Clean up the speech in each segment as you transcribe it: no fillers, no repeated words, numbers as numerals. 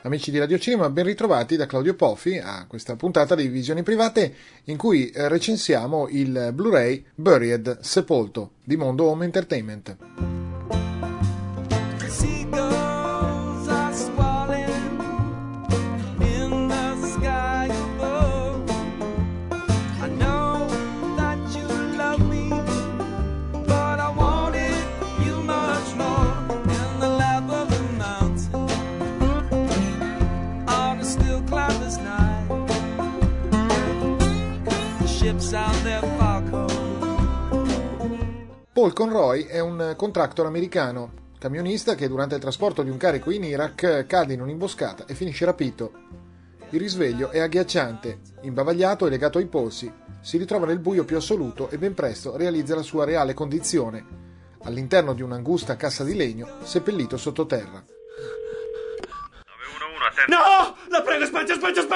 Amici di Radio Cinema, ben ritrovati da Claudio Poffi a questa puntata di Visioni Private in cui recensiamo il Blu-ray Buried, Sepolto di Mondo Home Entertainment. Paul Conroy è un contractor americano, camionista che durante il trasporto di un carico in Iraq cade in un'imboscata e finisce rapito. Il risveglio è agghiacciante, imbavagliato e legato ai polsi, si ritrova nel buio più assoluto e ben presto realizza la sua reale condizione, all'interno di un'angusta cassa di legno seppellito sottoterra. 911, attento. No! La prego, aspetti!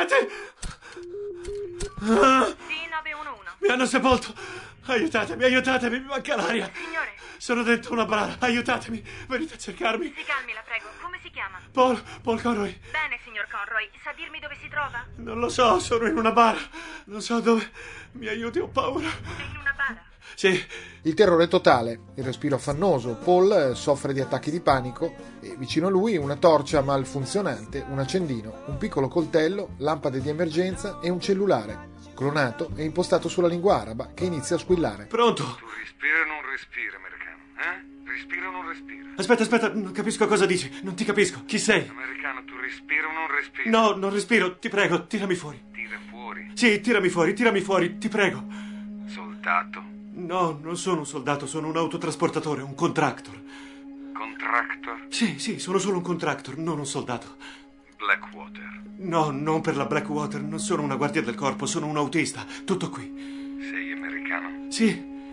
Sì, 911. Mi hanno sepolto! Aiutatemi, mi manca l'aria! Signore. Sono dentro una bara, aiutatemi! Venite a cercarmi! Si calmi, la prego. Come si chiama? Paul Conroy. Bene, signor Conroy. Sa dirmi dove si trova? Non lo so, sono in una bara. Non so dove. Mi aiuti, ho paura. È in una bara? Sì. Il terrore è totale, il respiro affannoso. Paul soffre di attacchi di panico e vicino a lui una torcia malfunzionante, un accendino, un piccolo coltello, lampade di emergenza e un cellulare, clonato e impostato sulla lingua araba che inizia a squillare. Pronto? Tu respira o non respira, americano? Respira o non respira? Aspetta, non capisco cosa dici. Non ti capisco. Chi sei? Americano, tu respira o non respira? No, non respiro. Ti prego, tirami fuori. Tira fuori. Sì, tirami fuori, ti prego. Soldato. No, non sono un soldato, sono un autotrasportatore, un contractor. Contractor? Sì, sono solo un contractor, non un soldato. Blackwater. No, non per la Blackwater, non sono una guardia del corpo, sono un autista. Tutto qui. Sei americano? Sì.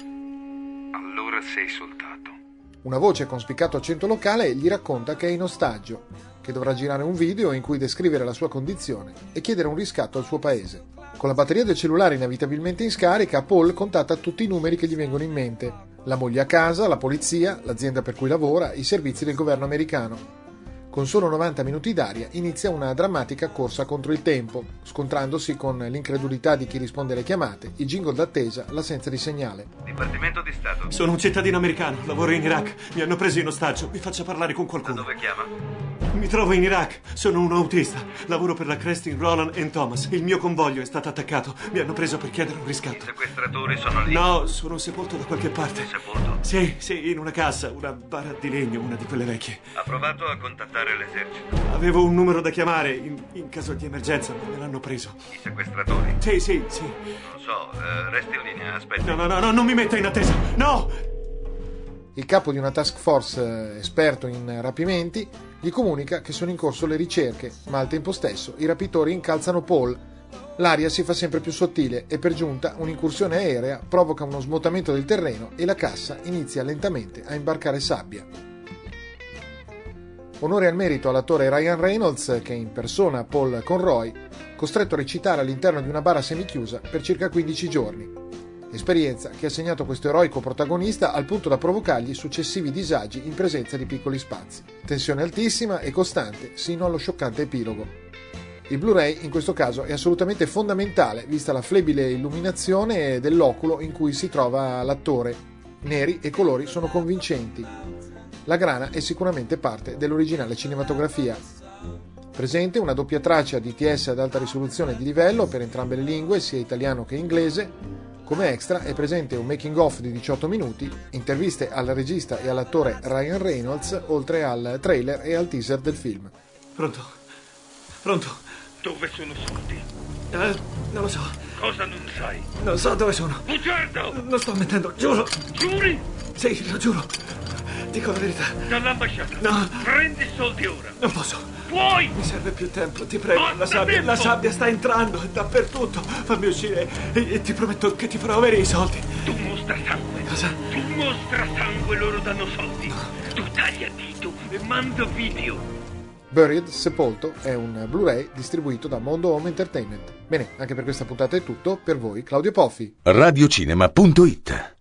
Allora sei soldato. Una voce con spiccato accento locale gli racconta che è in ostaggio, che dovrà girare un video in cui descrivere la sua condizione e chiedere un riscatto al suo paese. Con la batteria del cellulare inevitabilmente in scarica, Paul contatta tutti i numeri che gli vengono in mente: la moglie a casa, la polizia, l'azienda per cui lavora, i servizi del governo americano. Con solo 90 minuti d'aria inizia una drammatica corsa contro il tempo, scontrandosi con l'incredulità di chi risponde alle chiamate, i jingle d'attesa, l'assenza di segnale. Dipartimento di Stato. Sono un cittadino americano, lavoro in Iraq. Mi hanno preso in ostaggio, mi faccia parlare con Da qualcuno. dove chiama? Mi trovo in Iraq, sono un autista. Lavoro per la Crestin Roland Thomas. Il mio convoglio è stato attaccato. Mi hanno preso per chiedere un I riscatto. sequestratori sono lì. No, sono sepolto da qualche parte. Sepolto. Sì, in una cassa, una bara di legno, una di quelle vecchie. Ha provato a contattare l'esercito. Avevo un numero da chiamare in caso di emergenza, ma me l'hanno preso. I sequestratori. Sì. Non so, resti in linea, aspetta. No, non mi metta in attesa. No! Il capo di una task force esperto in rapimenti gli comunica che sono in corso le ricerche, ma al tempo stesso i rapitori incalzano Paul. L'aria si fa sempre più sottile e per giunta un'incursione aerea provoca uno smotamento del terreno e la cassa inizia lentamente a imbarcare sabbia. Onore al merito all'attore Ryan Reynolds che impersona Paul Conroy, costretto a recitare all'interno di una bara semichiusa per circa 15 giorni. Esperienza che ha segnato questo eroico protagonista al punto da provocargli successivi disagi in presenza di piccoli spazi. Tensione altissima e costante sino allo scioccante epilogo. Il Blu-ray in questo caso è assolutamente fondamentale vista la flebile illuminazione dell'oculo in cui si trova l'attore. Neri e colori sono convincenti. La grana è sicuramente parte dell'originale cinematografia. Presente una doppia traccia DTS ad alta risoluzione di livello per entrambe le lingue, sia italiano che inglese. Come extra è presente un making of di 18 minuti, interviste al regista e all'attore Ryan Reynolds, oltre al trailer e al teaser del film. Pronto? Dove sono soldi? Non lo so. Cosa non sai? Non so dove sono. Bugiardo! Non sto mentendo, giuro. Giuri? Sì, lo giuro. Dico la verità. Dall'ambasciata. No. Prendi i soldi ora. Non posso. Puoi! Mi serve più tempo, ti prego. Basta tempo! La sabbia sta entrando dappertutto. Fammi uscire e ti prometto che ti farò avere i soldi. Tu mostra sangue. Cosa? Tu mostra sangue, loro danno soldi. Tu taglia dito e manda video. Buried, Sepolto è un Blu-ray distribuito da Mondo Home Entertainment. Bene, anche per questa puntata è tutto. Per voi, Claudio Poffi. Radiocinema.it